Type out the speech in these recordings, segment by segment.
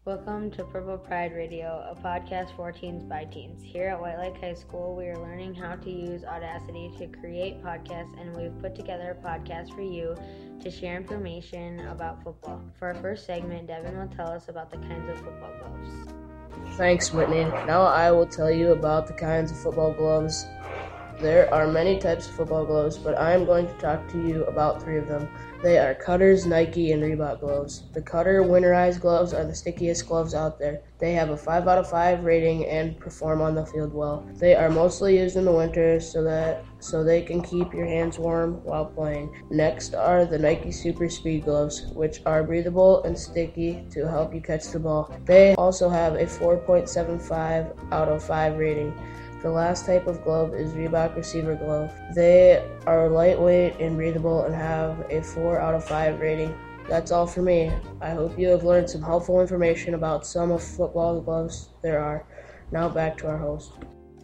Welcome to Purple Pride Radio, a podcast for teens by teens. Here at White Lake High School, we are learning how to use Audacity to create podcasts, and we've put together a podcast for you to share information about football. For our first segment, Devin will tell us about the kinds of football gloves. Thanks, Whitney. Now I will tell you about the kinds of football gloves. There are many types of football gloves, but I am going to talk to you about 3 of them. They are Cutters, Nike, and Reebok gloves. The Cutter winterized gloves are the stickiest gloves out there. They have a 5 out of 5 rating and perform on the field well. They are mostly used in the winter so they can keep your hands warm while playing. Next are the Nike Super Speed gloves, which are breathable and sticky to help you catch the ball. They also have a 4.75 out of 5 rating. The last type of glove is Reebok Receiver Glove. They are lightweight and breathable and have a 4 out of 5 rating. That's all for me. I hope you have learned some helpful information about some of football gloves there are. Now back to our host.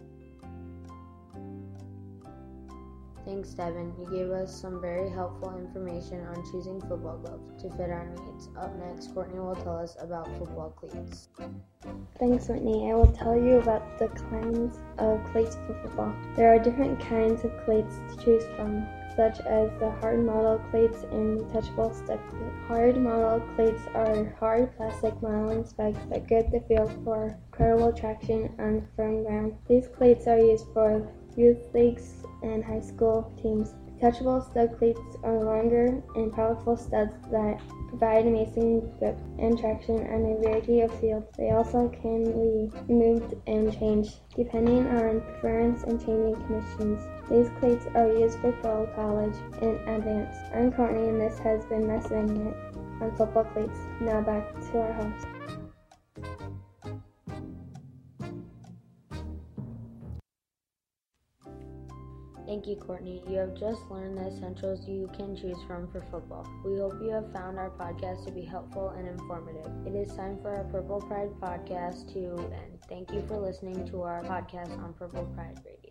Thanks, Devin. You gave us some very helpful information on choosing football gloves to fit our needs. Up next, Courtney will tell us about football cleats. Thanks, Whitney. I will tell you about the kinds of cleats for football. There are different kinds of cleats to choose from, such as the hard model cleats and detachable stud cleats. Hard model cleats are hard plastic modeling spikes that give the field for incredible traction on firm ground. These cleats are used for youth leagues and high school teams. Detachable stud cleats are longer and powerful studs that provide amazing grip and traction on a variety of fields. They also can be removed and changed depending on preference and changing conditions. These cleats are used for pro, college, and advanced. I'm Courtney, and this has been my segment on football cleats. Now back to our host. Thank you, Courtney. You have just learned the essentials you can choose from for football. We hope you have found our podcast to be helpful and informative. It is time for our Purple Pride podcast to end. Thank you for listening to our podcast on Purple Pride Radio.